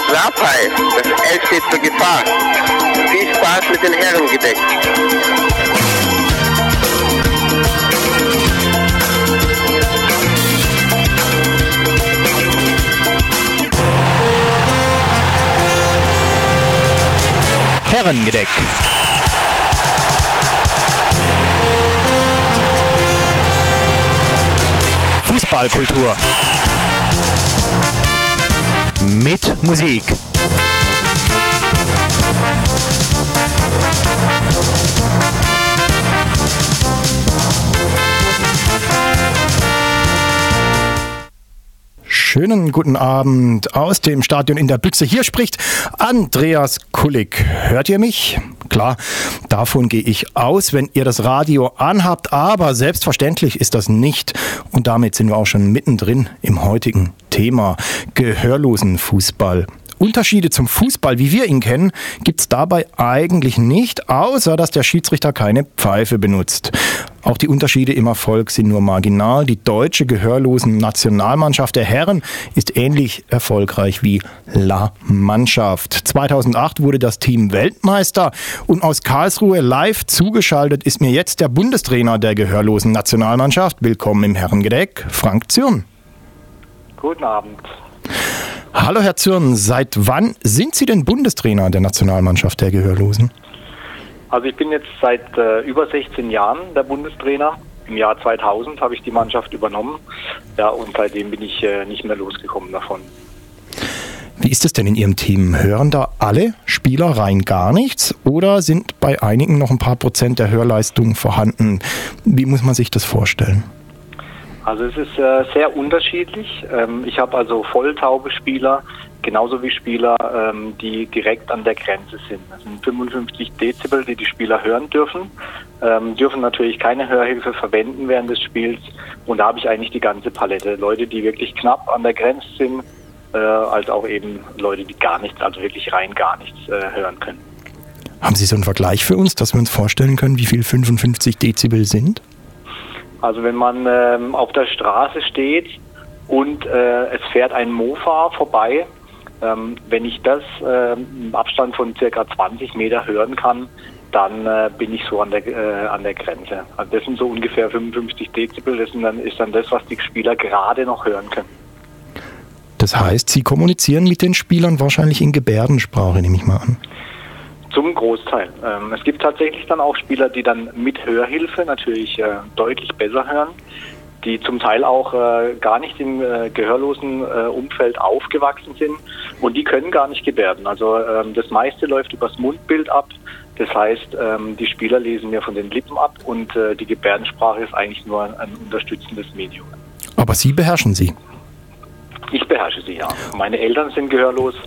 Sapai, das L steht zur Gefahr. Viel Spaß mit den Herren gedeckt. Herrengedeck. Fußballkultur. Mit Musik. Schönen guten Abend aus dem Stadion in der Büchse. Hier spricht Andreas Kullig. Hört ihr mich? Klar, davon gehe ich aus, wenn ihr das Radio anhabt, aber selbstverständlich ist das nicht. Und damit sind wir auch schon mittendrin im heutigen Thema Gehörlosenfußball. Unterschiede zum Fußball, wie wir ihn kennen, gibt es dabei eigentlich nicht, außer dass der Schiedsrichter keine Pfeife benutzt. Auch die Unterschiede im Erfolg sind nur marginal. Die deutsche Gehörlosen-Nationalmannschaft der Herren ist ähnlich erfolgreich wie La Mannschaft. 2008 wurde das Team Weltmeister und aus Karlsruhe live zugeschaltet ist mir jetzt der Bundestrainer der Gehörlosen-Nationalmannschaft. Willkommen im Herrengedeck, Frank Zürn. Guten Abend. Hallo Herr Zürn, seit wann sind Sie denn Bundestrainer der Nationalmannschaft der Gehörlosen? Also ich bin jetzt seit über 16 Jahren der Bundestrainer. Im Jahr 2000 habe ich die Mannschaft übernommen. Ja, und seitdem bin ich nicht mehr losgekommen davon. Wie ist es denn in Ihrem Team? Hören da alle Spieler rein gar nichts oder sind bei einigen noch ein paar Prozent der Hörleistung vorhanden? Wie muss man sich das vorstellen? Also es ist sehr unterschiedlich. Ich habe also volltaube Spieler, genauso wie Spieler, die direkt an der Grenze sind. Das sind 55 Dezibel, die die Spieler hören dürfen. Dürfen natürlich keine Hörhilfe verwenden während des Spiels. Und da habe ich eigentlich die ganze Palette. Leute, die wirklich knapp an der Grenze sind, als auch eben Leute, die gar nichts, also wirklich rein gar nichts hören können. Haben Sie so einen Vergleich für uns, dass wir uns vorstellen können, wie viel 55 Dezibel sind? Also wenn man auf der Straße steht und es fährt ein Mofa vorbei, wenn ich das im Abstand von circa 20 Meter hören kann, dann bin ich so an der Grenze. Also das sind so ungefähr 55 Dezibel, das ist dann das, was die Spieler gerade noch hören können. Das heißt, Sie kommunizieren mit den Spielern wahrscheinlich in Gebärdensprache, nehme ich mal an. Zum Großteil. Es gibt tatsächlich dann auch Spieler, die dann mit Hörhilfe natürlich deutlich besser hören, die zum Teil auch gar nicht im gehörlosen Umfeld aufgewachsen sind und die können gar nicht gebärden. Also das meiste läuft übers Mundbild ab. Das heißt, die Spieler lesen mir von den Lippen ab und die Gebärdensprache ist eigentlich nur ein unterstützendes Medium. Aber Sie beherrschen sie? Ich beherrsche sie, ja. Meine Eltern sind gehörlos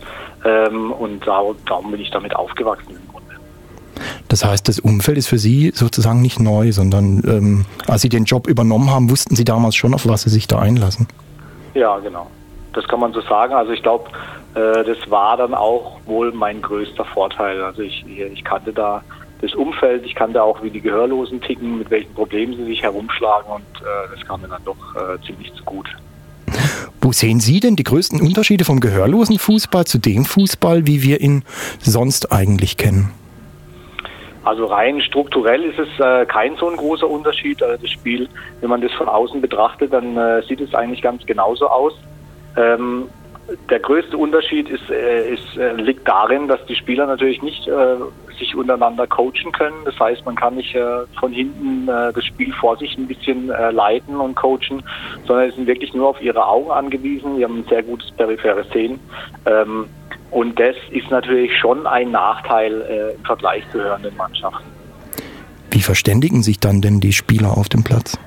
und darum bin ich damit aufgewachsen im Grunde. Das heißt, das Umfeld ist für Sie sozusagen nicht neu, sondern als Sie den Job übernommen haben, wussten Sie damals schon, auf was Sie sich da einlassen? Ja, genau. Das kann man so sagen. Also ich glaube, das war dann auch wohl mein größter Vorteil. Also ich kannte da das Umfeld, ich kannte auch, wie die Gehörlosen ticken, mit welchen Problemen sie sich herumschlagen und das kam mir dann doch ziemlich zugute. Wo sehen Sie denn die größten Unterschiede vom gehörlosen Fußball zu dem Fußball, wie wir ihn sonst eigentlich kennen? Also rein strukturell ist es kein so ein großer Unterschied. Also das Spiel, wenn man das von außen betrachtet, dann sieht es eigentlich ganz genauso aus. Der größte Unterschied liegt darin, dass die Spieler natürlich nicht sich untereinander coachen können. Das heißt, man kann nicht von hinten das Spiel vor sich ein bisschen leiten und coachen, sondern sie sind wirklich nur auf ihre Augen angewiesen. Sie haben ein sehr gutes peripheres Sehen. Und das ist natürlich schon ein Nachteil im Vergleich zu hörenden Mannschaften. Wie verständigen sich dann denn die Spieler auf dem Platz?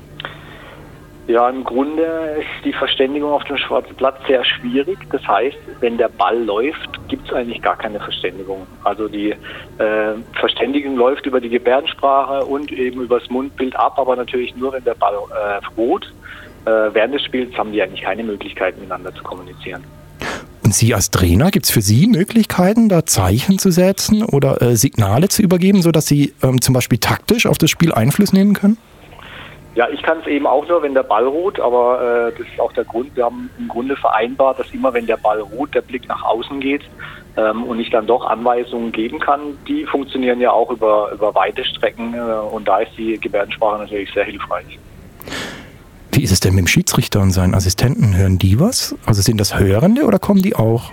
Ja, im Grunde ist die Verständigung auf dem schwarzen Platz sehr schwierig. Das heißt, wenn der Ball läuft, gibt es eigentlich gar keine Verständigung. Also die Verständigung läuft über die Gebärdensprache und eben über das Mundbild ab, aber natürlich nur, wenn der Ball ruht. Während des Spiels haben die eigentlich keine Möglichkeit, miteinander zu kommunizieren. Und Sie als Trainer, gibt es für Sie Möglichkeiten, da Zeichen zu setzen oder Signale zu übergeben, sodass Sie zum Beispiel taktisch auf das Spiel Einfluss nehmen können? Ja, ich kann es eben auch nur, wenn der Ball ruht, aber das ist auch der Grund. Wir haben im Grunde vereinbart, dass immer, wenn der Ball ruht, der Blick nach außen geht und ich dann doch Anweisungen geben kann. Die funktionieren ja auch über weite Strecken und da ist die Gebärdensprache natürlich sehr hilfreich. Wie ist es denn mit dem Schiedsrichter und seinen Assistenten? Hören die was? Also sind das Hörende oder kommen die auch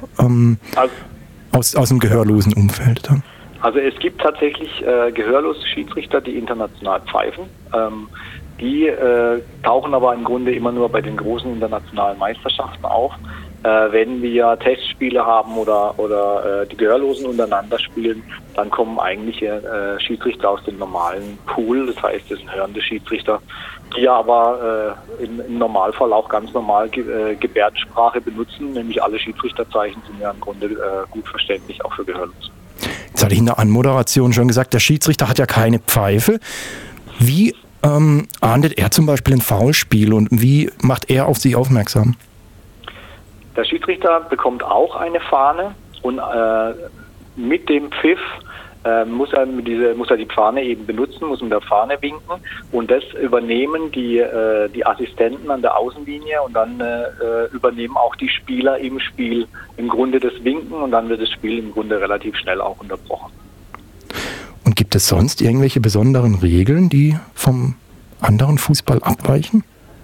aus dem gehörlosen Umfeld dann? Also es gibt tatsächlich gehörlose Schiedsrichter, die international pfeifen. Die tauchen aber im Grunde immer nur bei den großen internationalen Meisterschaften auf. Wenn wir Testspiele haben oder die Gehörlosen untereinander spielen, dann kommen eigentlich Schiedsrichter aus dem normalen Pool. Das heißt, das sind hörende Schiedsrichter, die aber im Normalfall auch ganz normal Gebärdensprache benutzen. Nämlich alle Schiedsrichterzeichen sind ja im Grunde gut verständlich, auch für Gehörlose. Jetzt hatte ich in der Anmoderation schon gesagt, der Schiedsrichter hat ja keine Pfeife. Wie ahndet er zum Beispiel ein Foulspiel und wie macht er auf sich aufmerksam? Der Schiedsrichter bekommt auch eine Fahne und mit dem Pfiff muss er die Fahne eben benutzen, muss mit der Fahne winken und das übernehmen die Assistenten an der Außenlinie und dann übernehmen auch die Spieler im Spiel im Grunde das Winken und dann wird das Spiel im Grunde relativ schnell auch unterbrochen. Und gibt es sonst irgendwelche besonderen Regeln, die vom anderen Fußball abweichen?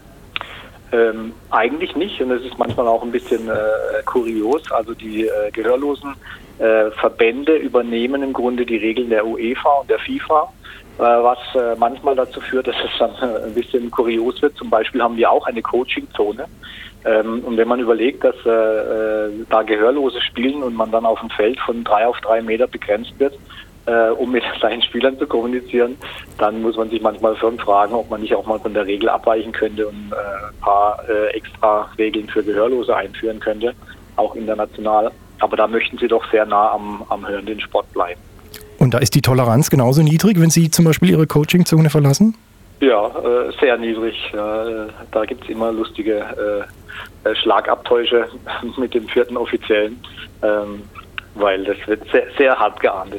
Eigentlich nicht und es ist manchmal auch ein bisschen kurios. Also die gehörlosen Verbände übernehmen im Grunde die Regeln der UEFA und der FIFA, was manchmal dazu führt, dass es dann ein bisschen kurios wird. Zum Beispiel haben wir auch eine Coaching-Zone. Und wenn man überlegt, dass da Gehörlose spielen und man dann auf dem Feld von 3 auf 3 Meter begrenzt wird, um mit seinen Spielern zu kommunizieren, dann muss man sich manchmal schon fragen, ob man nicht auch mal von der Regel abweichen könnte und ein paar extra Regeln für Gehörlose einführen könnte, auch international. Aber da möchten sie doch sehr nah am hörenden Sport bleiben. Und da ist die Toleranz genauso niedrig, wenn Sie zum Beispiel Ihre Coaching-Zone verlassen? Ja, sehr niedrig. Da gibt es immer lustige Schlagabtäusche mit dem 4. Offiziellen. Weil das wird sehr, sehr hart geahndet.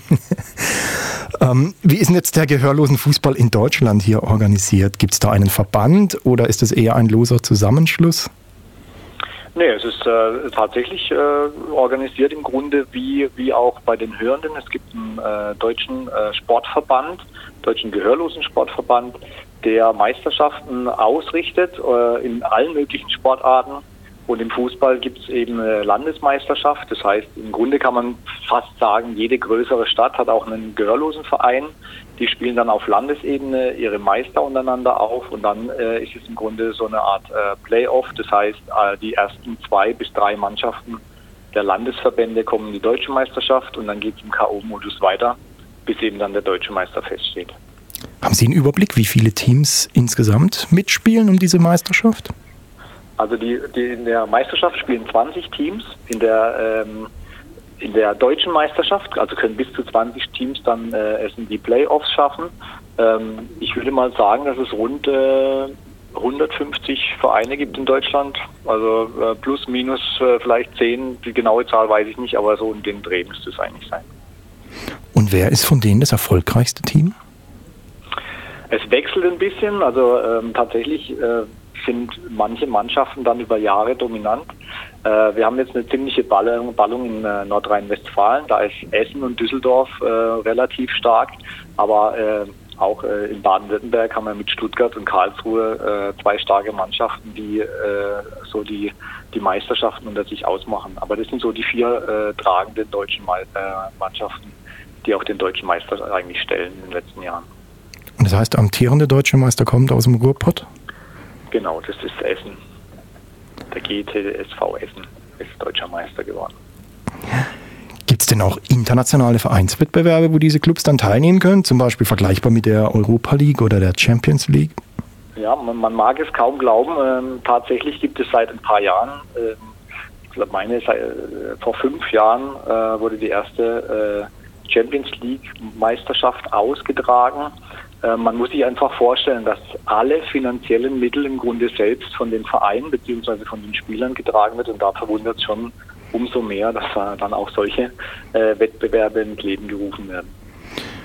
Wie ist denn jetzt der gehörlosen Fußball in Deutschland hier organisiert? Gibt es da einen Verband oder ist es eher ein loser Zusammenschluss? Nee, es ist tatsächlich organisiert im Grunde wie auch bei den Hörenden. Es gibt einen deutschen Sportverband, deutschen gehörlosen Sportverband, der Meisterschaften ausrichtet in allen möglichen Sportarten. Und im Fußball gibt es eben eine Landesmeisterschaft. Das heißt, im Grunde kann man fast sagen, jede größere Stadt hat auch einen gehörlosen Verein. Die spielen dann auf Landesebene ihre Meister untereinander auf. Und dann ist es im Grunde so eine Art Playoff. Das heißt, die ersten 2 bis 3 Mannschaften der Landesverbände kommen in die deutsche Meisterschaft. Und dann geht es im K.O.-Modus weiter, bis eben dann der deutsche Meister feststeht. Haben Sie einen Überblick, wie viele Teams insgesamt mitspielen um diese Meisterschaft? Also in der Meisterschaft spielen 20 Teams, in der deutschen Meisterschaft, also können bis zu 20 Teams dann es in die Playoffs schaffen. Ich würde mal sagen, dass es rund 150 Vereine gibt in Deutschland, also plus, minus vielleicht 10, die genaue Zahl weiß ich nicht, aber so in dem Dreh müsste es eigentlich sein. Und wer ist von denen das erfolgreichste Team? Es wechselt ein bisschen, also tatsächlich sind manche Mannschaften dann über Jahre dominant. Wir haben jetzt eine ziemliche Ballung in Nordrhein-Westfalen. Da ist Essen und Düsseldorf relativ stark, aber auch in Baden-Württemberg haben wir mit Stuttgart und Karlsruhe 2 starke Mannschaften, die so die Meisterschaften unter sich ausmachen. Aber das sind so die 4 tragenden deutschen Mannschaften, die auch den deutschen Meister eigentlich stellen in den letzten Jahren. Und das heißt, der amtierende deutsche Meister kommt aus dem Ruhrpott? Genau, das ist Essen. Der GTSV Essen ist deutscher Meister geworden. Gibt es denn auch internationale Vereinswettbewerbe, wo diese Clubs dann teilnehmen können? Zum Beispiel vergleichbar mit der Europa League oder der Champions League? Ja, man mag es kaum glauben. Tatsächlich gibt es seit ein paar Jahren, ich glaube vor 5 Jahren wurde die erste Champions League Meisterschaft ausgetragen. Man muss sich einfach vorstellen, dass alle finanziellen Mittel im Grunde selbst von den Vereinen bzw. von den Spielern getragen wird und da verwundert es schon umso mehr, dass dann auch solche Wettbewerbe ins Leben gerufen werden.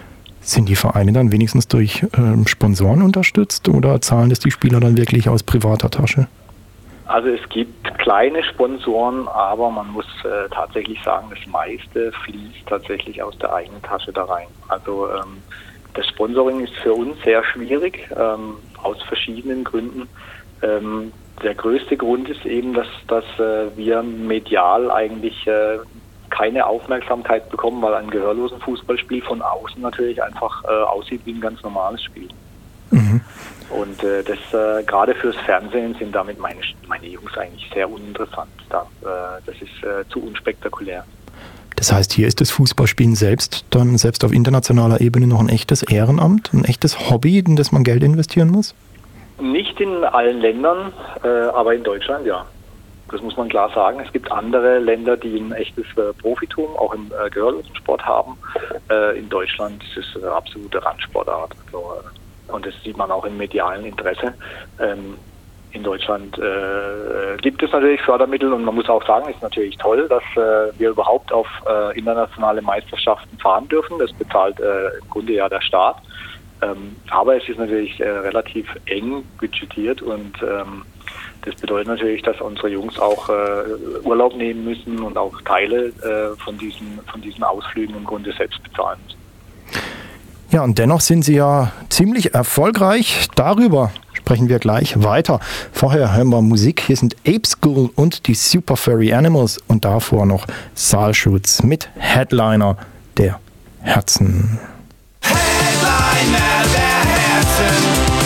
Sind die Vereine dann wenigstens durch Sponsoren unterstützt oder zahlen das die Spieler dann wirklich aus privater Tasche? Also es gibt kleine Sponsoren, aber man muss tatsächlich sagen, das meiste fließt tatsächlich aus der eigenen Tasche da rein. Also das Sponsoring ist für uns sehr schwierig, aus verschiedenen Gründen. Der größte Grund ist eben, dass wir medial eigentlich keine Aufmerksamkeit bekommen, weil ein gehörlosen Fußballspiel von außen natürlich einfach aussieht wie ein ganz normales Spiel. Mhm. Und das gerade fürs Fernsehen sind damit meine Jungs eigentlich sehr uninteressant. Das ist zu unspektakulär. Das heißt, hier ist das Fußballspielen selbst auf internationaler Ebene noch ein echtes Ehrenamt, ein echtes Hobby, in das man Geld investieren muss? Nicht in allen Ländern, aber in Deutschland ja. Das muss man klar sagen. Es gibt andere Länder, die ein echtes Profitum auch im Gehörlosensport haben. In Deutschland ist es eine absolute Randsportart. Und das sieht man auch im medialen Interesse. In Deutschland gibt es natürlich Fördermittel und man muss auch sagen, es ist natürlich toll, dass wir überhaupt auf internationale Meisterschaften fahren dürfen. Das bezahlt im Grunde ja der Staat. Aber es ist natürlich relativ eng budgetiert und das bedeutet natürlich, dass unsere Jungs auch Urlaub nehmen müssen und auch Teile von diesen Ausflügen im Grunde selbst bezahlen müssen. Ja, und dennoch sind sie ja ziemlich erfolgreich. Darüber sprechen wir gleich weiter. Vorher hören wir Musik. Hier sind Ape School und die Super Furry Animals und davor noch Saalschutz mit Headliner der Herzen. Headliner der Herzen.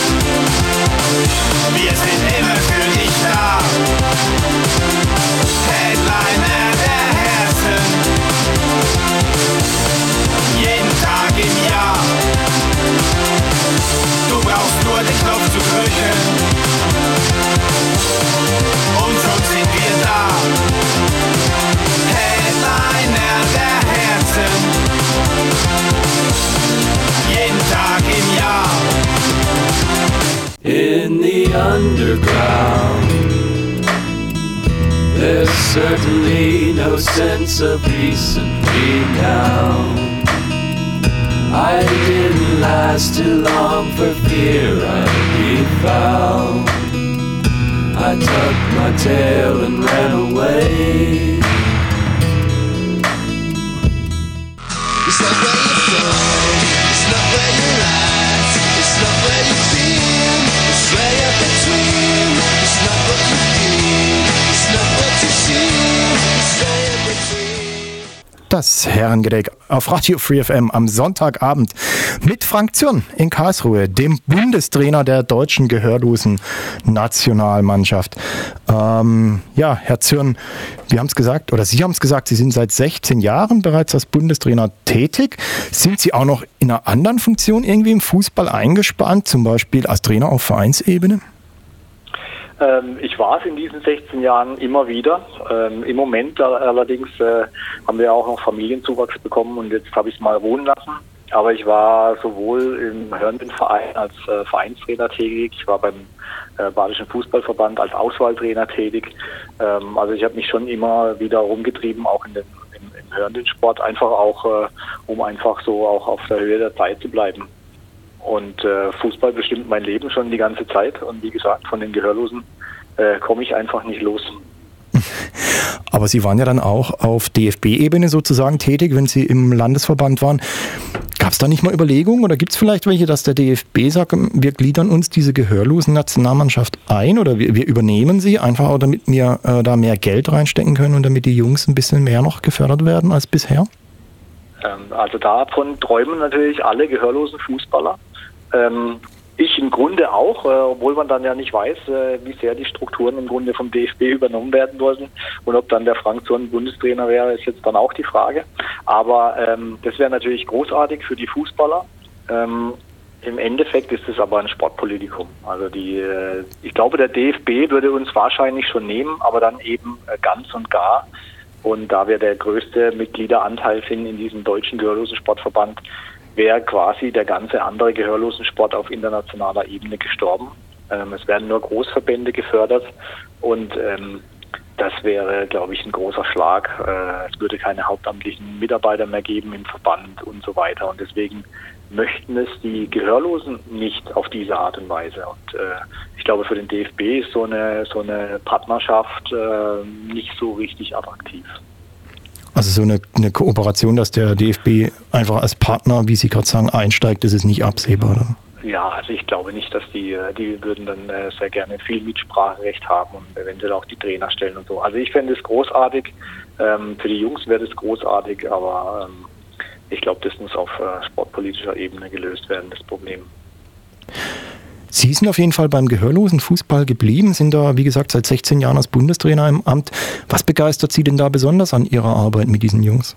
Wir sind immer für dich da. Headliner der Herzen. Jeden Tag im Jahr. Du brauchst nur den Knopf zu drücken. Und schon sind wir da. Headliner der Herzen. Jeden Tag im Jahr. In the underground, there's certainly no sense of peace and renown. I didn't last too long for fear I'd be found. I tucked my tail and ran away. It's not where you're from, it's not where you're at, it's not where you've been, it's where you're between. It's not what you feel, it's not what you see, it's where you're between. Das Herrengedeck auf Radio Free FM am Sonntagabend mit Frank Zürn in Karlsruhe, dem Bundestrainer der deutschen gehörlosen Nationalmannschaft. Ja, Herr Zürn, wir haben es gesagt, oder Sie haben es gesagt, Sie sind seit 16 Jahren bereits als Bundestrainer tätig. Sind Sie auch noch in einer anderen Funktion irgendwie im Fußball eingespannt, zum Beispiel als Trainer auf Vereinsebene? Ich war es in diesen 16 Jahren immer wieder. Im Moment allerdings haben wir auch noch Familienzuwachs bekommen und jetzt habe ich es mal ruhen lassen. Aber ich war sowohl im Hörndenverein als Vereinstrainer tätig, ich war beim Badischen Fußballverband als Auswahltrainer tätig. Also ich habe mich schon immer wieder rumgetrieben, auch im Hörndensport, einfach auch, um einfach so auch auf der Höhe der Zeit zu bleiben. Und Fußball bestimmt mein Leben schon die ganze Zeit. Und wie gesagt, von den Gehörlosen komme ich einfach nicht los. Aber Sie waren ja dann auch auf DFB-Ebene sozusagen tätig, wenn Sie im Landesverband waren. Gab es da nicht mal Überlegungen oder gibt es vielleicht welche, dass der DFB sagt, wir gliedern uns diese gehörlosen Nationalmannschaft ein oder wir übernehmen sie, einfach auch damit wir da mehr Geld reinstecken können und damit die Jungs ein bisschen mehr noch gefördert werden als bisher? Also davon träumen natürlich alle gehörlosen Fußballer. Ich im Grunde auch, obwohl man dann ja nicht weiß, wie sehr die Strukturen im Grunde vom DFB übernommen werden wollten und ob dann der Frank Zürn Bundestrainer wäre, ist jetzt dann auch die Frage. Aber das wäre natürlich großartig für die Fußballer. Im Endeffekt ist es aber ein Sportpolitikum. Also ich glaube, der DFB würde uns wahrscheinlich schon nehmen, aber dann eben ganz und gar. Und da wir der größte Mitgliederanteil sind in diesem deutschen Gehörlosensportverband, wäre quasi der ganze andere Gehörlosensport auf internationaler Ebene gestorben. Es werden nur Großverbände gefördert und das wäre, glaube ich, ein großer Schlag. Es würde keine hauptamtlichen Mitarbeiter mehr geben im Verband und so weiter. Und deswegen möchten es die Gehörlosen nicht auf diese Art und Weise. Und ich glaube, für den DFB ist so eine Partnerschaft nicht so richtig attraktiv. Also so eine Kooperation, dass der DFB einfach als Partner, wie Sie gerade sagen, einsteigt, das ist nicht absehbar, oder? Ja, also ich glaube nicht, dass die würden dann sehr gerne viel Mitspracherecht haben und eventuell auch die Trainer stellen und so. Also ich fände es großartig, für die Jungs wäre das großartig, aber ich glaube, das muss auf sportpolitischer Ebene gelöst werden, das Problem. Sie sind auf jeden Fall beim gehörlosen Fußball geblieben, sind da, wie gesagt, seit 16 Jahren als Bundestrainer im Amt. Was begeistert Sie denn da besonders an Ihrer Arbeit mit diesen Jungs?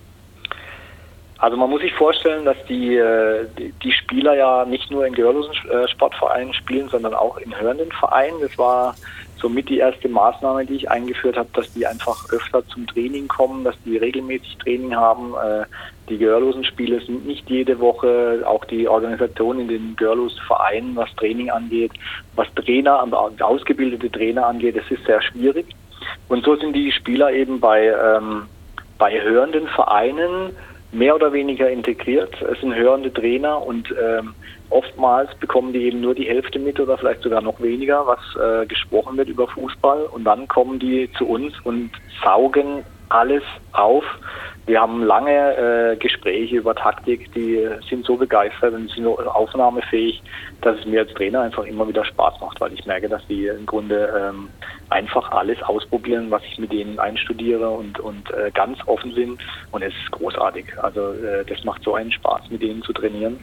Also man muss sich vorstellen, dass die Spieler ja nicht nur in gehörlosen Sportvereinen spielen, sondern auch in hörenden Vereinen. Das war somit die erste Maßnahme, die ich eingeführt habe, dass die einfach öfter zum Training kommen, dass die regelmäßig Training haben. Die gehörlosen Spiele sind nicht jede Woche, auch die Organisation in den gehörlosen Vereinen, was Training angeht, was ausgebildete Trainer angeht, das ist sehr schwierig. Und so sind die Spieler eben bei hörenden Vereinen mehr oder weniger integriert. Es sind hörende Trainer und oftmals bekommen die eben nur die Hälfte mit oder vielleicht sogar noch weniger, was gesprochen wird über Fußball. Und dann kommen die zu uns und saugen alles auf. Wir haben lange Gespräche über Taktik, die sind so begeistert und sind so aufnahmefähig, dass es mir als Trainer einfach immer wieder Spaß macht, weil ich merke, dass die im Grunde einfach alles ausprobieren, was ich mit denen einstudiere und ganz offen sind und es ist großartig. Also das macht so einen Spaß, mit denen zu trainieren.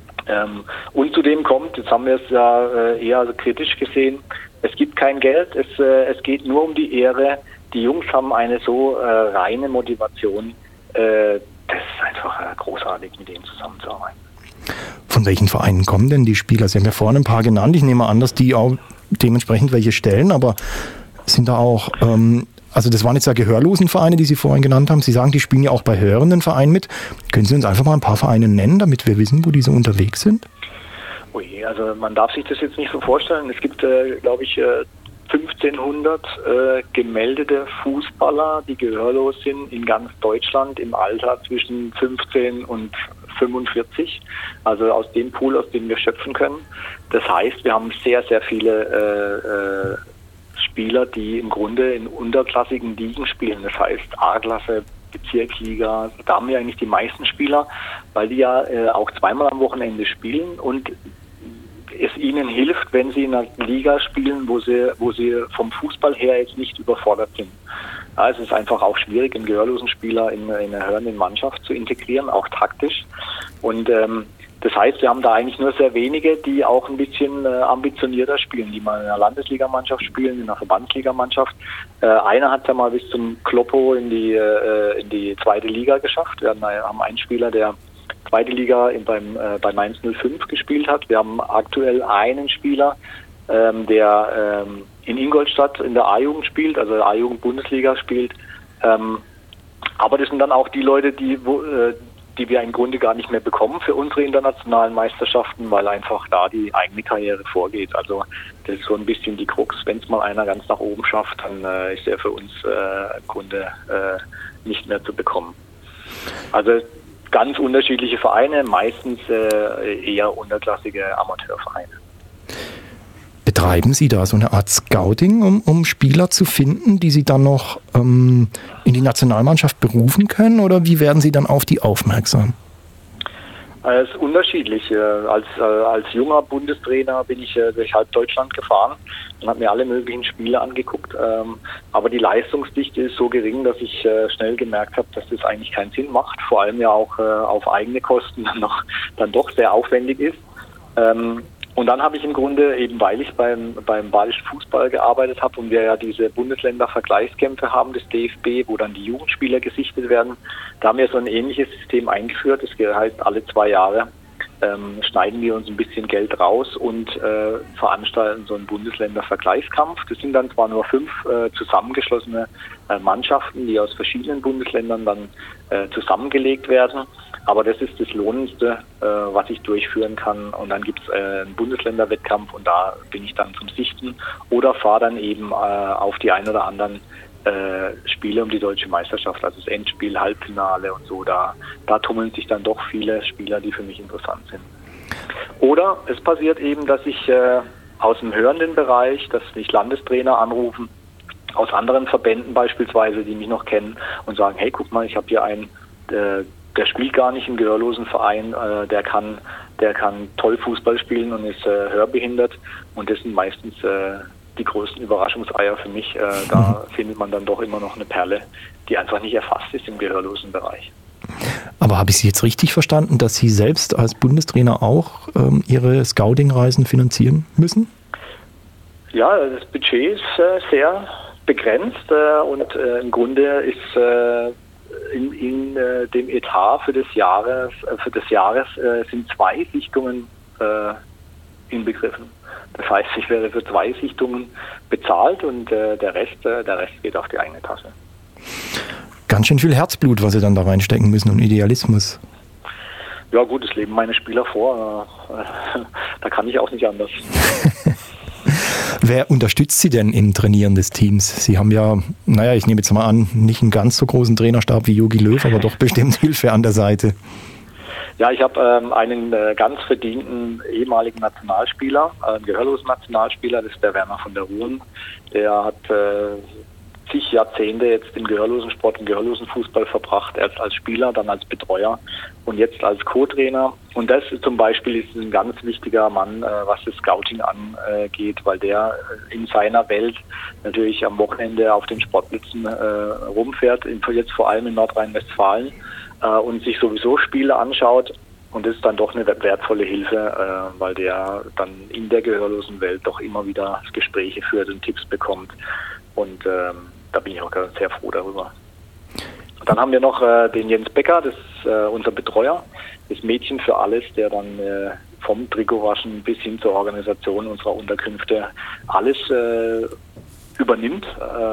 Und zudem kommt, jetzt haben wir es ja eher kritisch gesehen, es gibt kein Geld, es geht nur um die Ehre. Die Jungs haben eine so reine Motivation, das ist einfach großartig, mit denen zusammenzuarbeiten. Von welchen Vereinen kommen denn die Spieler? Sie haben ja vorhin ein paar genannt. Ich nehme an, dass die auch dementsprechend welche stellen, aber sind da auch, also das waren jetzt ja gehörlosen Vereine, die Sie vorhin genannt haben. Sie sagen, die spielen ja auch bei hörenden Vereinen mit. Können Sie uns einfach mal ein paar Vereine nennen, damit wir wissen, wo die so unterwegs sind? Ui, also man darf sich das jetzt nicht so vorstellen. Es gibt, glaube ich, 1500 gemeldete Fußballer, die gehörlos sind in ganz Deutschland im Alter zwischen 15 und 45, also aus dem Pool, aus dem wir schöpfen können. Das heißt, wir haben sehr, sehr viele Spieler, die im Grunde in unterklassigen Ligen spielen. Das heißt A-Klasse, Bezirksliga, da haben wir eigentlich die meisten Spieler, weil die ja auch zweimal am Wochenende spielen und es ihnen hilft, wenn sie in einer Liga spielen, wo sie vom Fußball her jetzt nicht überfordert sind. Ja, es ist einfach auch schwierig, einen gehörlosen Spieler in einer hörenden Mannschaft zu integrieren, auch taktisch. Und das heißt, wir haben da eigentlich nur sehr wenige, die auch ein bisschen ambitionierter spielen, die mal in einer Landesligamannschaft spielen, in einer Verbandsligamannschaft. Einer hat ja mal bis zum Kloppo in die zweite Liga geschafft. Wir haben einen Spieler, der zweite Liga bei Mainz 05 gespielt hat. Wir haben aktuell einen Spieler, der in Ingolstadt in der A-Jugend spielt, also A-Jugend Bundesliga spielt. Aber das sind dann auch die Leute, die wir im Grunde gar nicht mehr bekommen für unsere internationalen Meisterschaften, weil einfach da die eigene Karriere vorgeht. Also das ist so ein bisschen die Krux. Wenn es mal einer ganz nach oben schafft, dann ist er für uns im Grunde nicht mehr zu bekommen. Also ganz unterschiedliche Vereine, meistens eher unterklassige Amateurvereine. Betreiben Sie da so eine Art Scouting, um Spieler zu finden, die Sie dann noch in die Nationalmannschaft berufen können? Oder wie werden Sie dann auf die aufmerksam? Es ist unterschiedlich. Als junger Bundestrainer bin ich durch halb Deutschland gefahren und habe mir alle möglichen Spiele angeguckt. Aber die Leistungsdichte ist so gering, dass ich schnell gemerkt habe, dass das eigentlich keinen Sinn macht. Vor allem ja auch auf eigene Kosten dann doch sehr aufwendig ist. Und dann habe ich im Grunde, eben weil ich beim Badischen Fußball gearbeitet habe und wir ja diese Bundesländer-Vergleichskämpfe haben des DFB, wo dann die Jugendspieler gesichtet werden, da haben wir so ein ähnliches System eingeführt. Das heißt, alle 2 Jahre schneiden wir uns ein bisschen Geld raus und veranstalten so einen Bundesländer-Vergleichskampf. Das sind dann zwar nur 5 zusammengeschlossene Mannschaften, die aus verschiedenen Bundesländern dann zusammengelegt werden. Aber das ist das Lohnendste, was ich durchführen kann. Und dann gibt es einen Bundesländerwettkampf und da bin ich dann zum Sichten oder fahre dann eben auf die ein oder anderen Spiele um die deutsche Meisterschaft, also das Endspiel, Halbfinale und so. Da tummeln sich dann doch viele Spieler, die für mich interessant sind. Oder es passiert eben, dass ich aus dem hörenden Bereich, dass mich Landestrainer anrufen, aus anderen Verbänden beispielsweise, die mich noch kennen und sagen, hey, guck mal, ich habe hier einen, der spielt gar nicht im gehörlosen Verein, der kann toll Fußball spielen und ist hörbehindert, und das sind meistens die größten Überraschungseier für mich. Da findet man dann doch immer noch eine Perle, die einfach nicht erfasst ist im gehörlosen Bereich. Aber habe ich Sie jetzt richtig verstanden, dass Sie selbst als Bundestrainer auch Ihre Scouting-Reisen finanzieren müssen? Ja, das Budget ist sehr begrenzt und im Grunde ist in dem Etat für des Jahres sind 2 Sichtungen inbegriffen. Das heißt, ich werde für 2 Sichtungen bezahlt und der Rest geht auf die eigene Tasche. Ganz schön viel Herzblut, was Sie dann da reinstecken müssen, und Idealismus. Ja gut, das leben meine Spieler vor. Da kann ich auch nicht anders. Wer unterstützt Sie denn im Trainieren des Teams? Sie haben ja, ich nehme jetzt mal an, nicht einen ganz so großen Trainerstab wie Jogi Löw, aber doch bestimmt Hilfe an der Seite. Ja, ich habe einen ganz verdienten ehemaligen Nationalspieler, einen gehörlosen Nationalspieler, das ist der Werner von der Ruhen. Der hat zig Jahrzehnte jetzt im gehörlosen Sport, im gehörlosen Fußball verbracht, erst als Spieler, dann als Betreuer und jetzt als Co-Trainer. Und das zum Beispiel ist ein ganz wichtiger Mann, was das Scouting angeht, weil der in seiner Welt natürlich am Wochenende auf den Sportplätzen rumfährt, jetzt vor allem in Nordrhein-Westfalen, und sich sowieso Spiele anschaut. Und das ist dann doch eine wertvolle Hilfe, weil der dann in der gehörlosen Welt doch immer wieder Gespräche führt und Tipps bekommt. Und da bin ich auch ganz sehr froh darüber. Und dann haben wir noch den Jens Becker, das ist unser Betreuer, das Mädchen für alles, der dann vom Trikotwaschen bis hin zur Organisation unserer Unterkünfte alles übernimmt.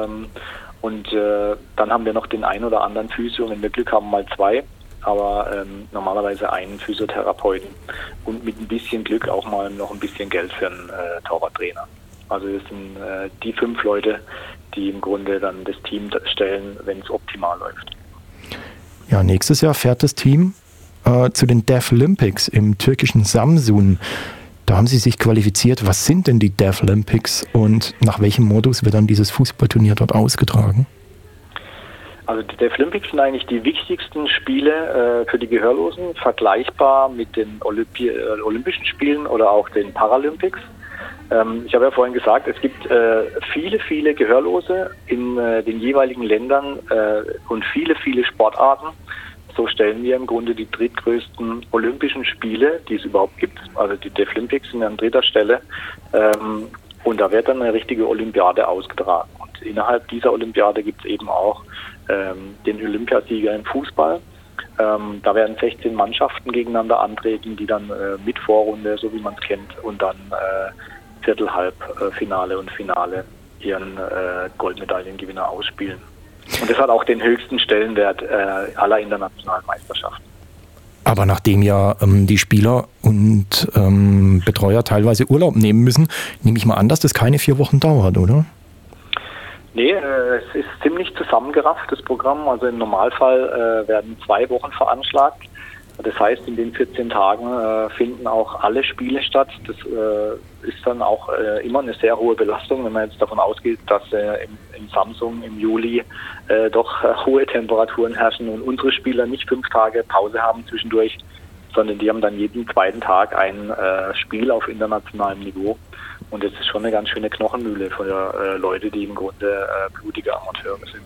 Und dann haben wir noch den einen oder anderen Physio, wenn wir Glück haben, mal 2. Aber normalerweise einen Physiotherapeuten und mit ein bisschen Glück auch mal noch ein bisschen Geld für einen Torwarttrainer. Also das sind die 5 Leute, die im Grunde dann das Team stellen, wenn es optimal läuft. Ja, nächstes Jahr fährt das Team zu den Deaflympics im türkischen Samsun. Da haben Sie sich qualifiziert. Was sind denn die Deaflympics und nach welchem Modus wird dann dieses Fußballturnier dort ausgetragen? Also die Deaflympics sind eigentlich die wichtigsten Spiele für die Gehörlosen, vergleichbar mit den Olympischen Spielen oder auch den Paralympics. Ich habe ja vorhin gesagt, es gibt viele, viele Gehörlose in den jeweiligen Ländern und viele, viele Sportarten. So stellen wir im Grunde die drittgrößten Olympischen Spiele, die es überhaupt gibt. Also die Deaflympics sind an 3. Stelle. Und da wird dann eine richtige Olympiade ausgetragen. Und innerhalb dieser Olympiade gibt es eben auch den Olympiasieger im Fußball. Da werden 16 Mannschaften gegeneinander antreten, die dann mit Vorrunde, so wie man es kennt, und dann Viertel, Halbfinale und Finale ihren Goldmedaillengewinner ausspielen. Und das hat auch den höchsten Stellenwert aller internationalen Meisterschaften. Aber nachdem ja die Spieler und Betreuer teilweise Urlaub nehmen müssen, nehme ich mal an, dass das keine 4 Wochen dauert, oder? Nee, es ist ziemlich zusammengerafft, das Programm. Also im Normalfall werden 2 Wochen veranschlagt. Das heißt, in den 14 Tagen finden auch alle Spiele statt. Das ist dann auch immer eine sehr hohe Belastung, wenn man jetzt davon ausgeht, dass im Samsung im Juli doch hohe Temperaturen herrschen und unsere Spieler nicht 5 Tage Pause haben zwischendurch, sondern die haben dann jeden 2. Tag ein Spiel auf internationalem Niveau. Und das ist schon eine ganz schöne Knochenmühle für Leute, die im Grunde blutige Amateure sind.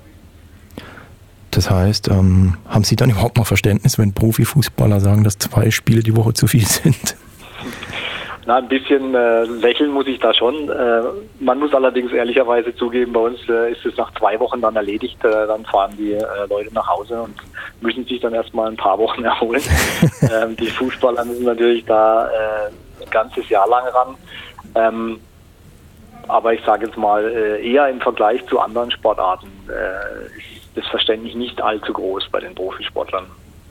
Das heißt, haben Sie dann überhaupt noch Verständnis, wenn Profifußballer sagen, dass 2 Spiele die Woche zu viel sind? Na, ein bisschen lächeln muss ich da schon. Man muss allerdings ehrlicherweise zugeben, bei uns ist es nach 2 Wochen dann erledigt. Dann fahren die Leute nach Hause und müssen sich dann erstmal ein paar Wochen erholen. Die Fußballer müssen natürlich da ein ganzes Jahr lang ran. Aber ich sage jetzt mal, eher im Vergleich zu anderen Sportarten ist das Verständnis nicht allzu groß bei den Profisportlern.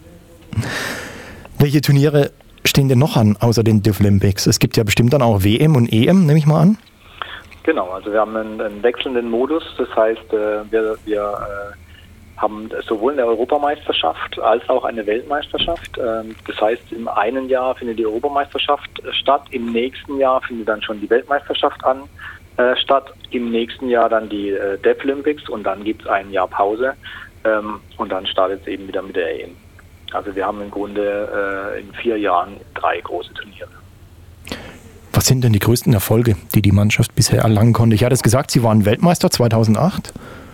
Welche Turniere stehen denn noch an, außer den Deaflympics? Es gibt ja bestimmt dann auch WM und EM, nehme ich mal an. Genau, also wir haben einen wechselnden Modus, das heißt, wir haben sowohl eine Europameisterschaft als auch eine Weltmeisterschaft. Das heißt, im einen Jahr findet die Europameisterschaft statt, im nächsten Jahr findet dann schon die Weltmeisterschaft statt, im nächsten Jahr dann die Deaflympics und dann gibt es ein Jahr Pause und dann startet es eben wieder mit der EM. Also wir haben im Grunde in 4 Jahren 3 große Turniere. Was sind denn die größten Erfolge, die die Mannschaft bisher erlangen konnte? Ich hatte es gesagt, Sie waren Weltmeister 2008.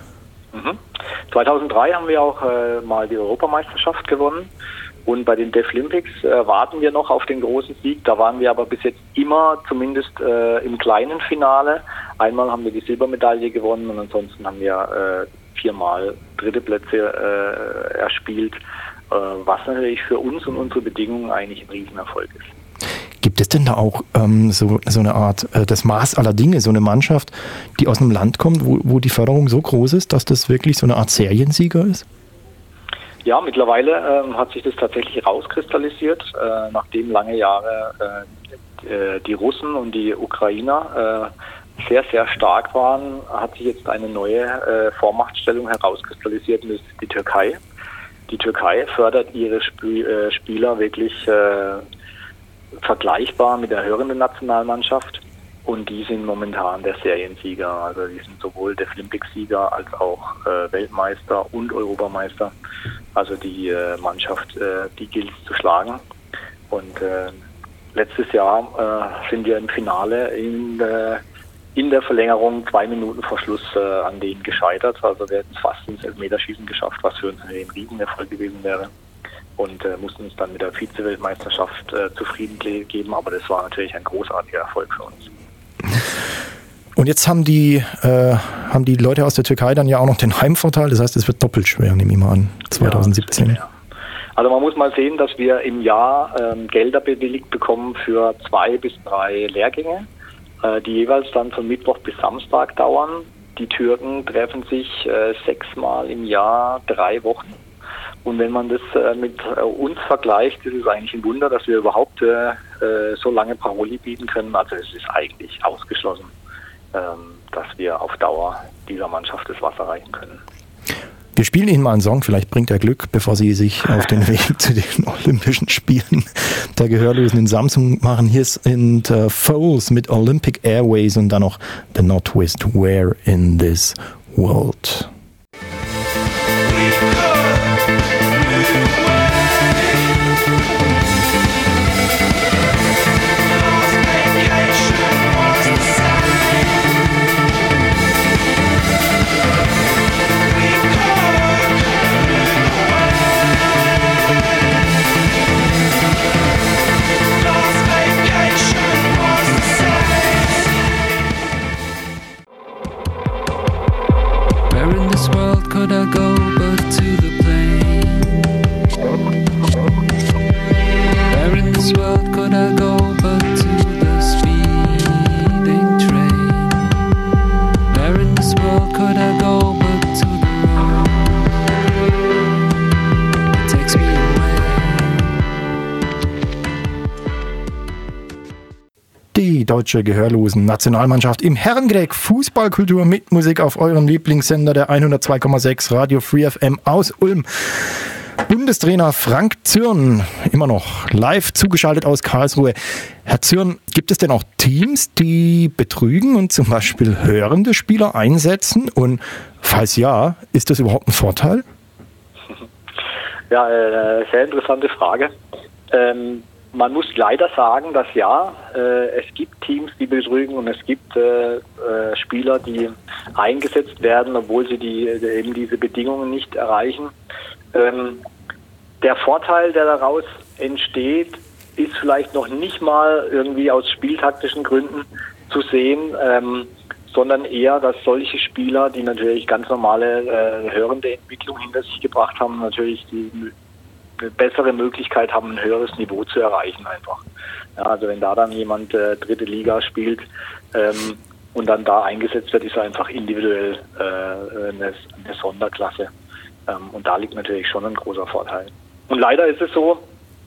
2003 haben wir auch mal die Europameisterschaft gewonnen und bei den Deaflympics warten wir noch auf den großen Sieg. Da waren wir aber bis jetzt immer zumindest im kleinen Finale. Einmal haben wir die Silbermedaille gewonnen und ansonsten haben wir 4-mal dritte Plätze erspielt, was natürlich für uns und unsere Bedingungen eigentlich ein Riesenerfolg ist. Gibt es denn da auch so eine Art, das Maß aller Dinge, so eine Mannschaft, die aus einem Land kommt, wo die Förderung so groß ist, dass das wirklich so eine Art Seriensieger ist? Ja, mittlerweile hat sich das tatsächlich rauskristallisiert. Nachdem lange Jahre die Russen und die Ukrainer sehr, sehr stark waren, hat sich jetzt eine neue Vormachtstellung herauskristallisiert und das ist die Türkei. Die Türkei fördert ihre Spieler wirklich vergleichbar mit der höheren Nationalmannschaft und die sind momentan der Seriensieger. Also die sind sowohl der Deaflympics-Sieger als auch Weltmeister und Europameister. Also die Mannschaft, die gilt es zu schlagen. Und letztes Jahr sind wir im Finale in der Verlängerung 2 Minuten vor Schluss an denen gescheitert. Also wir hätten es fast ins Elfmeterschießen geschafft, was für uns ein Riesenerfolg gewesen wäre. Und mussten uns dann mit der Vize-Weltmeisterschaft zufrieden geben. Aber das war natürlich ein großartiger Erfolg für uns. Und jetzt haben die Leute aus der Türkei dann ja auch noch den Heimvorteil. Das heißt, es wird doppelt schwer, nehme ich mal an, 2017. Ja. Also man muss mal sehen, dass wir im Jahr Gelder bewilligt bekommen für 2 bis 3 Lehrgänge, die jeweils dann von Mittwoch bis Samstag dauern. Die Türken treffen sich 6-mal im Jahr 3 Wochen. Und wenn man das mit uns vergleicht, ist es eigentlich ein Wunder, dass wir überhaupt so lange Paroli bieten können. Also es ist eigentlich ausgeschlossen, dass wir auf Dauer dieser Mannschaft das Wasser reichen können. Wir spielen Ihnen mal einen Song, vielleicht bringt er Glück, bevor Sie sich auf den Weg zu den Olympischen Spielen der Gehörlosen in Samsung machen. Hier sind Foals mit Olympic Airways und dann noch The Northwest Where in This World. Could I go but to the plane? Where in this world could I go but to the speeding train? Where in this world could I go but to the road that takes me away? Die deutsche Gehörlosen-Nationalmannschaft im Herrengedeck Fußballkultur mit Musik auf eurem Lieblingssender der 102,6 Radio Free FM aus Ulm. Bundestrainer Frank Zürn, immer noch live zugeschaltet aus Karlsruhe. Herr Zürn, gibt es denn auch Teams, die betrügen und zum Beispiel hörende Spieler einsetzen? Und falls ja, ist das überhaupt ein Vorteil? Ja, sehr interessante Frage. Man muss leider sagen, dass es gibt Teams, die betrügen und es gibt Spieler, die eingesetzt werden, obwohl sie eben diese Bedingungen nicht erreichen. Der Vorteil, der daraus entsteht, ist vielleicht noch nicht mal irgendwie aus spieltaktischen Gründen zu sehen, sondern eher, dass solche Spieler, die natürlich ganz normale hörende Entwicklung hinter sich gebracht haben, natürlich die bessere Möglichkeit haben, ein höheres Niveau zu erreichen einfach. Ja, also wenn da dann jemand dritte Liga spielt und dann da eingesetzt wird, ist er einfach individuell eine Sonderklasse. Und da liegt natürlich schon ein großer Vorteil. Und leider ist es so,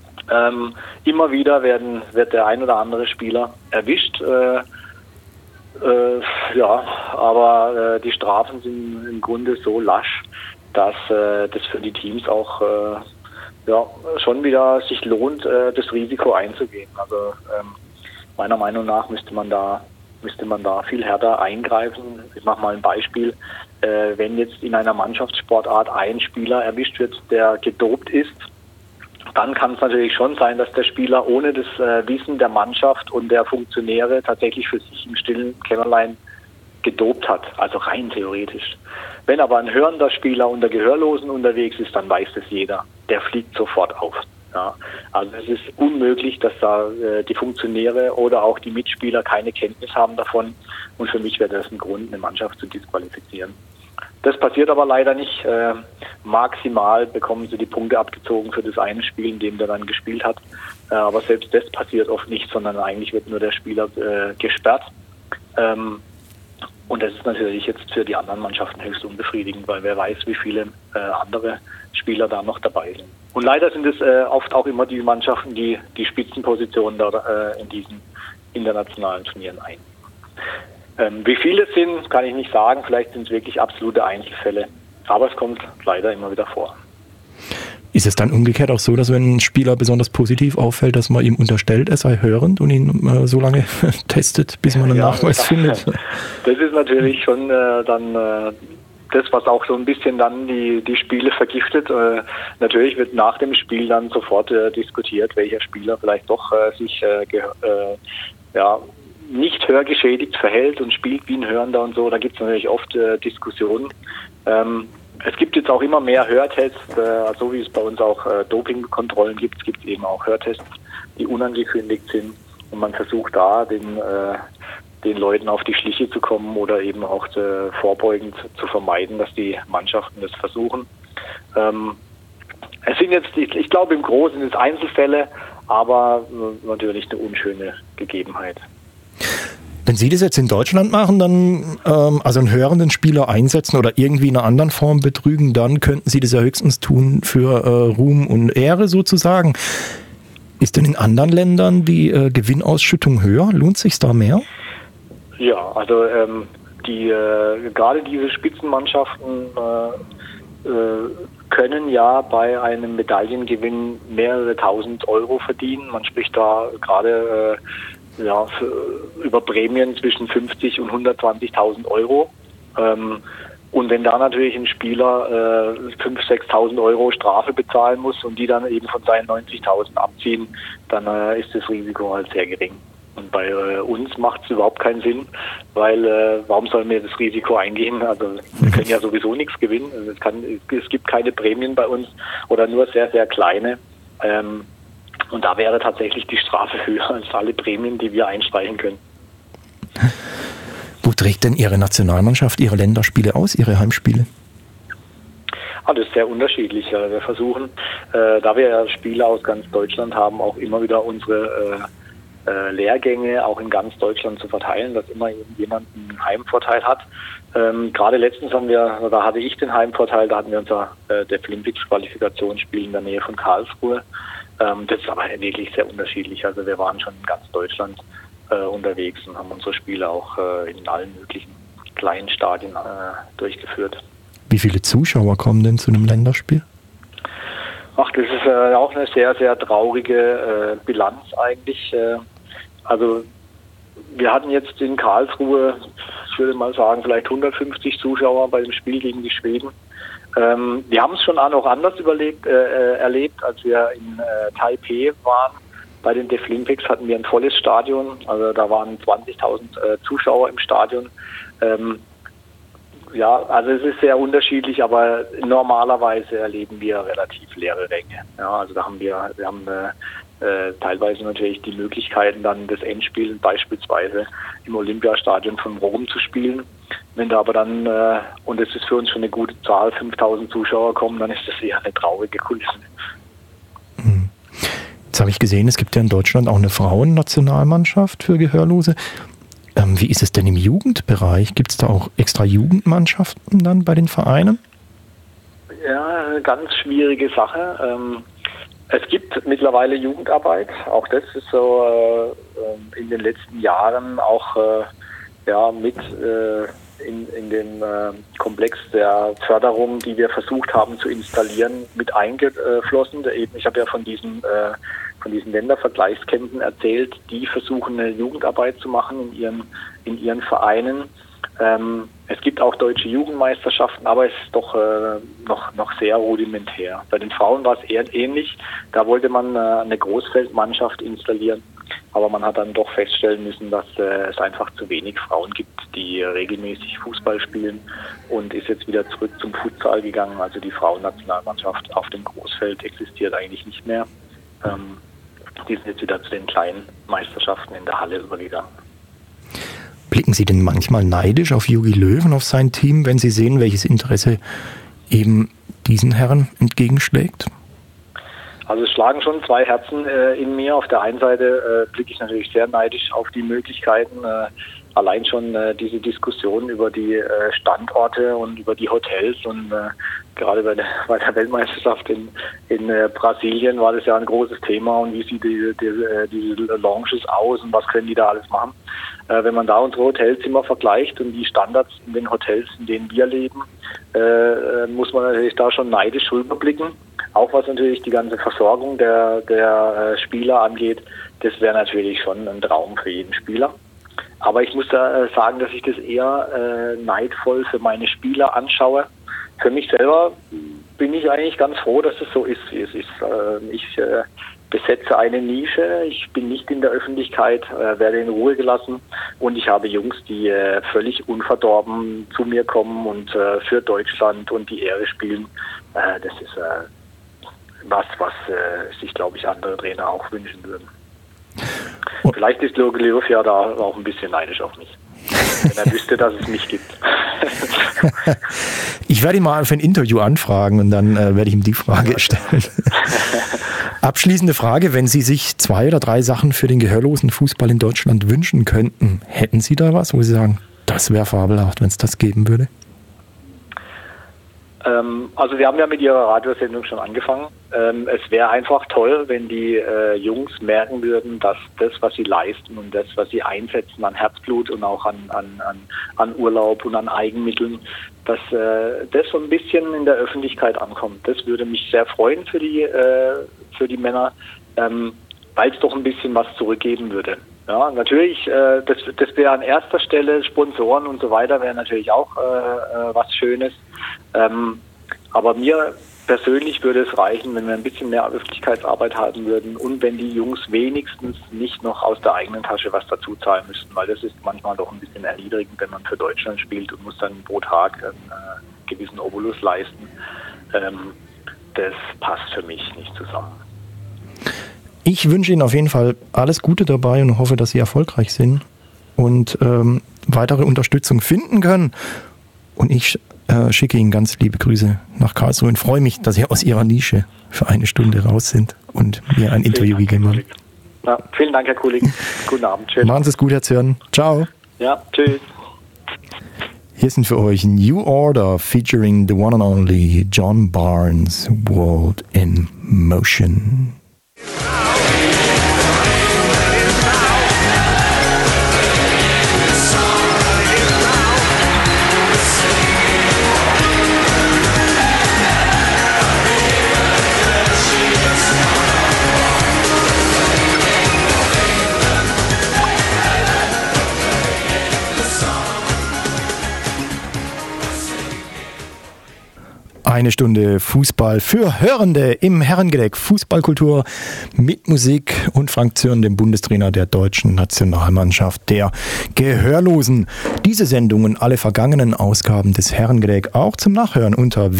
immer wieder wird der ein oder andere Spieler erwischt, Ja, aber die Strafen sind im Grunde so lasch, dass das für die Teams auch schon wieder sich lohnt, das Risiko einzugehen. Also meiner Meinung nach müsste man da viel härter eingreifen. Ich mache mal ein Beispiel. Wenn jetzt in einer Mannschaftssportart ein Spieler erwischt wird, der gedopt ist, dann kann es natürlich schon sein, dass der Spieler ohne das Wissen der Mannschaft und der Funktionäre tatsächlich für sich im stillen Kämmerlein gedopt hat, also rein theoretisch. Wenn aber ein hörender Spieler unter Gehörlosen unterwegs ist, dann weiß das jeder. Der fliegt sofort auf. Ja, also es ist unmöglich, dass da die Funktionäre oder auch die Mitspieler keine Kenntnis haben davon, und für mich wäre das ein Grund, eine Mannschaft zu disqualifizieren. Das passiert aber leider nicht. Maximal bekommen sie die Punkte abgezogen für das eine Spiel, in dem der dann gespielt hat. Aber selbst das passiert oft nicht, sondern eigentlich wird nur der Spieler gesperrt. Und das ist natürlich jetzt für die anderen Mannschaften höchst unbefriedigend, weil wer weiß, wie viele andere Spieler da noch dabei sind. Und leider sind es oft auch immer die Mannschaften, die die Spitzenpositionen da in diesen internationalen Turnieren einnehmen. Wie viele es sind, kann ich nicht sagen. Vielleicht sind es wirklich absolute Einzelfälle. Aber es kommt leider immer wieder vor. Ist es dann umgekehrt auch so, dass wenn ein Spieler besonders positiv auffällt, dass man ihm unterstellt, er sei hörend und ihn so lange testet, bis man einen Nachweis findet? Das ist natürlich schon dann das, was auch so ein bisschen dann die Spiele vergiftet. Natürlich wird nach dem Spiel dann sofort diskutiert, welcher Spieler vielleicht doch sich nicht hörgeschädigt verhält und spielt wie ein Hörender und so. Da gibt es natürlich oft Diskussionen. Es gibt jetzt auch immer mehr Hörtests, so wie es bei uns auch Dopingkontrollen gibt es eben auch Hörtests, die unangekündigt sind, und man versucht da den Leuten auf die Schliche zu kommen oder eben auch vorbeugend zu vermeiden, dass die Mannschaften das versuchen. Es sind jetzt, ich glaube im Großen sind es Einzelfälle, aber natürlich eine unschöne Gegebenheit. Wenn Sie das jetzt in Deutschland machen, dann also einen hörenden Spieler einsetzen oder irgendwie in einer anderen Form betrügen, dann könnten Sie das ja höchstens tun für Ruhm und Ehre sozusagen. Ist denn in anderen Ländern die Gewinnausschüttung höher? Lohnt es sich da mehr? Ja, also gerade diese Spitzenmannschaften können ja bei einem Medaillengewinn mehrere tausend Euro verdienen. Man spricht da gerade über Prämien zwischen 50 und 120.000 Euro. Und wenn da natürlich ein Spieler 5.000, 6.000 Euro Strafe bezahlen muss und die dann eben von seinen 90.000 abziehen, dann ist das Risiko halt sehr gering. Und bei uns macht es überhaupt keinen Sinn, weil warum sollen wir das Risiko eingehen? Also wir können ja sowieso nichts gewinnen. Also es gibt keine Prämien bei uns oder nur sehr, sehr kleine. Und da wäre tatsächlich die Strafe höher als alle Prämien, die wir einstreichen können. Wo trägt denn Ihre Nationalmannschaft ihre Länderspiele aus, ihre Heimspiele? Das ist sehr unterschiedlich. Wir versuchen, da wir ja Spieler aus ganz Deutschland haben, auch immer wieder unsere Lehrgänge auch in ganz Deutschland zu verteilen, dass immer jemand einen Heimvorteil hat. Gerade letztens da hatte ich den Heimvorteil, da hatten wir unser Deaflympics-Qualifikationsspiel in der Nähe von Karlsruhe. Das ist aber wirklich sehr unterschiedlich. Also wir waren schon in ganz Deutschland unterwegs und haben unsere Spiele auch in allen möglichen kleinen Stadien durchgeführt. Wie viele Zuschauer kommen denn zu einem Länderspiel? Das ist auch eine sehr, sehr traurige Bilanz eigentlich. Also wir hatten jetzt in Karlsruhe, ich würde mal sagen, vielleicht 150 Zuschauer bei dem Spiel gegen die Schweden. Wir haben es schon auch noch anders erlebt, als wir in Taipei waren. Bei den Deaflympics hatten wir ein volles Stadion, also da waren 20.000 Zuschauer im Stadion. Also es ist sehr unterschiedlich, aber normalerweise erleben wir relativ leere Ränge. Ja, also wir haben teilweise natürlich die Möglichkeiten, dann das Endspiel beispielsweise im Olympiastadion von Rom zu spielen. Wenn da aber dann, und es ist für uns schon eine gute Zahl, 5.000 Zuschauer kommen, dann ist das eher eine traurige Kulisse. Jetzt habe ich gesehen, es gibt ja in Deutschland auch eine Frauennationalmannschaft für Gehörlose. Wie ist es denn im Jugendbereich? Gibt es da auch extra Jugendmannschaften dann bei den Vereinen? Ja, eine ganz schwierige Sache. Es gibt mittlerweile Jugendarbeit. Auch das ist so in den letzten Jahren auch mit in dem Komplex der Förderung, die wir versucht haben zu installieren, mit eingeflossen. Ich habe ja von diesen Ländervergleichskämpfen erzählt, die versuchen, eine Jugendarbeit zu machen in ihren Vereinen. Es gibt auch deutsche Jugendmeisterschaften, aber es ist doch noch sehr rudimentär. Bei den Frauen war es eher ähnlich. Da wollte man eine Großfeldmannschaft installieren, aber man hat dann doch feststellen müssen, dass es einfach zu wenig Frauen gibt, die regelmäßig Fußball spielen, und ist jetzt wieder zurück zum Futsal gegangen. Also die Frauennationalmannschaft auf dem Großfeld existiert eigentlich nicht mehr. Die sind jetzt wieder zu den kleinen Meisterschaften in der Halle übergegangen. Blicken Sie denn manchmal neidisch auf Jogi Löw und auf sein Team, wenn Sie sehen, welches Interesse eben diesen Herren entgegenschlägt? Also es schlagen schon zwei Herzen in mir. Auf der einen Seite blicke ich natürlich sehr neidisch auf die Möglichkeiten, allein schon diese Diskussion über die Standorte und über die Hotels, und gerade bei der Weltmeisterschaft in Brasilien war das ja ein großes Thema, und wie sieht diese Lounges aus und was können die da alles machen. Wenn man da unsere Hotelzimmer vergleicht und die Standards in den Hotels, in denen wir leben, muss man natürlich da schon neidisch rüberblicken. Auch was natürlich die ganze Versorgung der Spieler angeht, das wäre natürlich schon ein Traum für jeden Spieler. Aber ich muss da sagen, dass ich das eher neidvoll für meine Spieler anschaue. Für mich selber bin ich eigentlich ganz froh, dass es so ist, wie es ist. Ich besetze eine Nische, ich bin nicht in der Öffentlichkeit, werde in Ruhe gelassen, und ich habe Jungs, die völlig unverdorben zu mir kommen und für Deutschland und die Ehre spielen. Das ist was sich, glaube ich, andere Trainer auch wünschen würden. Vielleicht ist Jogi Löw ja da auch ein bisschen neidisch auf mich, wenn er wüsste, dass es mich gibt. Ich werde ihn mal für ein Interview anfragen, und dann werde ich ihm die Frage stellen. Abschließende Frage: Wenn Sie sich 2 oder 3 Sachen für den gehörlosen Fußball in Deutschland wünschen könnten, hätten Sie da was, wo Sie sagen, das wäre fabelhaft, wenn es das geben würde? Also wir haben ja mit Ihrer Radiosendung schon angefangen. Es wäre einfach toll, wenn die Jungs merken würden, dass das, was sie leisten und das, was sie einsetzen an Herzblut und auch an Urlaub und an Eigenmitteln, dass das so ein bisschen in der Öffentlichkeit ankommt. Das würde mich sehr freuen für die Männer, weil es doch ein bisschen was zurückgeben würde. Ja, natürlich, das wäre an erster Stelle, Sponsoren und so weiter wäre natürlich auch was Schönes. Aber mir persönlich würde es reichen, wenn wir ein bisschen mehr Öffentlichkeitsarbeit haben würden und wenn die Jungs wenigstens nicht noch aus der eigenen Tasche was dazu zahlen müssten, weil das ist manchmal doch ein bisschen erniedrigend, wenn man für Deutschland spielt und muss dann pro Tag einen gewissen Obolus leisten. Das passt für mich nicht zusammen. Ich wünsche Ihnen auf jeden Fall alles Gute dabei und hoffe, dass Sie erfolgreich sind und weitere Unterstützung finden können. Und ich schicke Ihnen ganz liebe Grüße nach Karlsruhe und freue mich, dass Sie aus Ihrer Nische für 1 Stunde raus sind und mir ein Interview gegeben haben. Ja, vielen Dank, Herr Kulig. Guten Abend. Tschüss. Machen Sie es gut, Herr Zürn. Ciao. Ja, tschüss. Hier sind für euch New Order featuring the one and only John Barnes, World in Motion. Eine Stunde Fußball für Hörende im Herrengedeck. Fußballkultur mit Musik und Frank Zürn, dem Bundestrainer der deutschen Nationalmannschaft der Gehörlosen. Diese Sendung und alle vergangenen Ausgaben des Herrengedeck auch zum Nachhören unter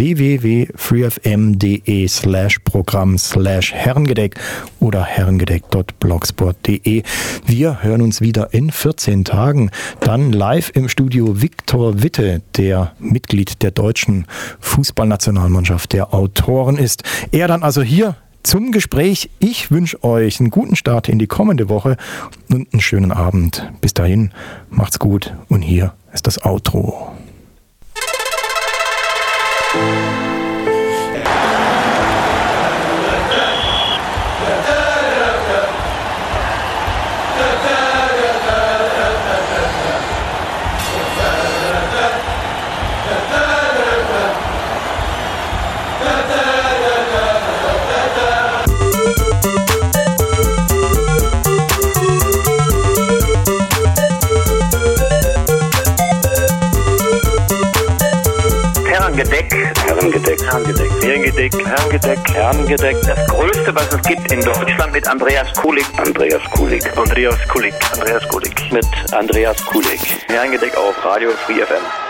www.freefm.de/Programm/Herrengedeck oder herrengedeck.blogspot.de. Wir hören uns wieder in 14 Tagen. Dann live im Studio Viktor Witte, der Mitglied der deutschen Fußballnationalmannschaft, der Autoren ist. Er dann also hier zum Gespräch. Ich wünsche euch einen guten Start in die kommende Woche und einen schönen Abend. Bis dahin, macht's gut und hier ist das Outro. Herrengedeck. Herrengedeck. Herrengedeck. Herrengedeck. Herrengedeck. Herrengedeck. Das Größte, was es gibt in Deutschland mit Andreas Kulig. Andreas Kulig. Andreas Kulig. Andreas Kulig. Mit Andreas Kulig. Herrengedeck auf Radio Free FM.